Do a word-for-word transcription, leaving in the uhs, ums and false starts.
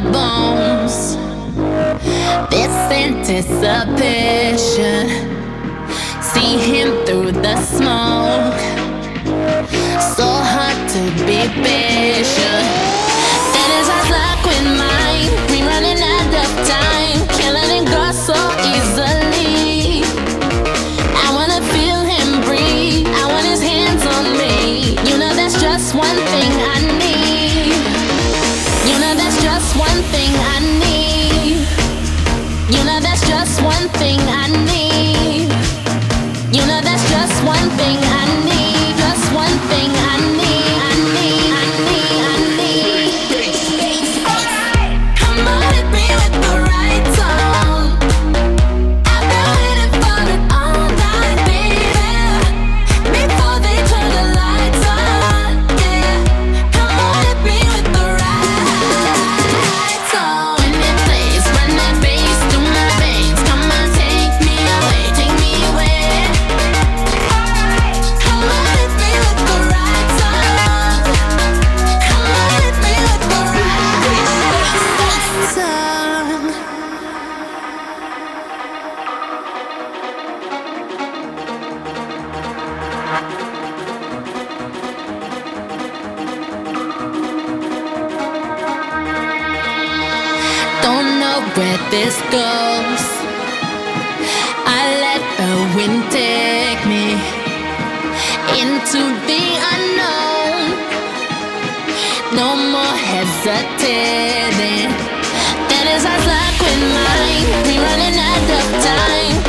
bones. This anticipation, see him through the smoke. So hard to be patient. Then his eyes lock with mine. We running out of time, killing it go so easily. I wanna feel him breathe. I want his hands on me. You know that's just one thing I need. You know that's just one thing I need. You know that's just one thing I need. You know that's just one thing I need. Just one thing I need. I need, I need, I need. Come on, hit me with the right tone. I've been waiting for it all night, baby. Before they turn the lights on, yeah. Come on, hit me with the right tone. When it plays, run that bass through my veins. Come on, take me away, take me away. Come on, hit me with the right tone. Come on, hit me with the right tone. Don't know where this goes. I let the wind take me into the unknown. No more hesitating. That is our luck with mine. We running out of time,